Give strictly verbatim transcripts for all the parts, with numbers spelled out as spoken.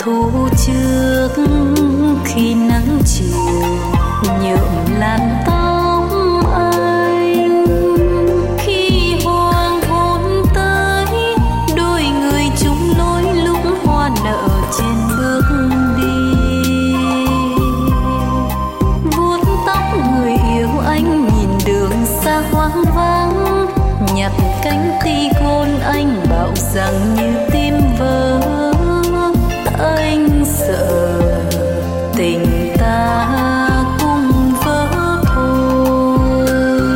thu trước khi nắng chiều nhuộm làn tóc anh. Khi hoàng hôn tới, đôi người chung lối lúc hoa nở trên bước đi. Vuốt tóc người yêu anh nhìn đường xa hoang vắng, nhặt cánh tigon anh bảo rằng như tim vỡ. Anh sợ tình ta cũng vỡ thôi,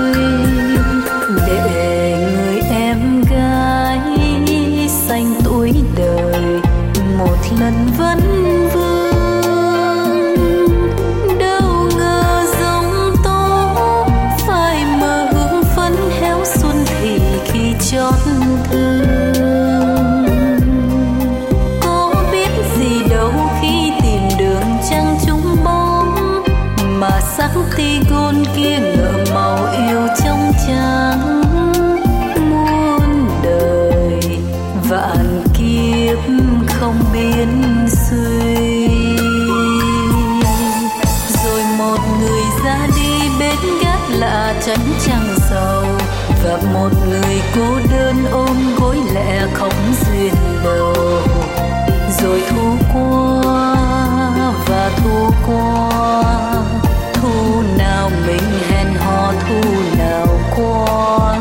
để người em gái xanh tuổi đời một lần vẫn vương. Đâu ngờ giông tố phai mờ hương phấn héo xuân thì khi chót thương. Có biết gì đâu khi tìm đường trăng trúng bóng, mà sắc tigon kia ngỡ màu yêu trong trắng. Muôn đời vạn kiếp không biến suy, rồi một người ra đi bên gác lạ tránh trăng sầu, và một người cô đơn ôm gối lẻ không duyên đầu. Rồi thu qua và thu qua, thu nào mình hẹn hò thu nào qua.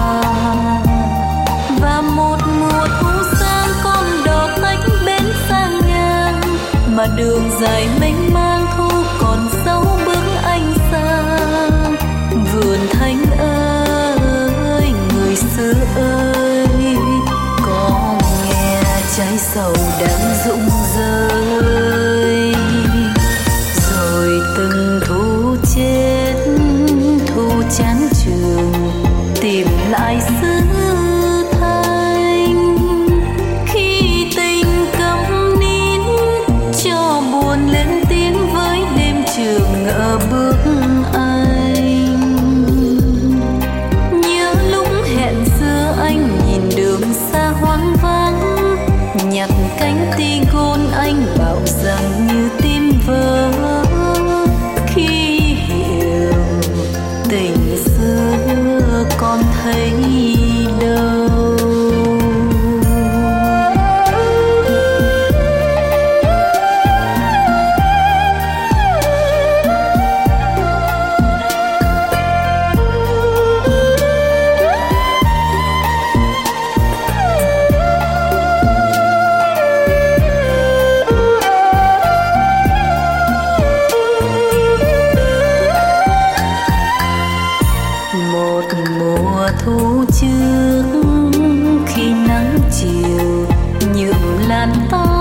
Và một mùa thu sang con đò tách bến sang ngang, mà đường dài mênh mang thu còn dấu bước anh sang. Vườn thanh ơi người xưa ơi, có nghe trái sầu đang rụng rơi. Rồi từng thu chết thu chán trường tìm lại xứ thanh. Khi tình câm nín cho buồn lên tiếng với đêm trường ngỡ bước anh. Nhớ lúc hẹn xưa anh nhìn đường xa hoang vắng, nhặt cánh tigon anh bảo rằng như tim vỡ. Khi hiểu tình xưa còn thấy đâu. Một mùa thu trước khi nắng chiều nhuộm làn tóc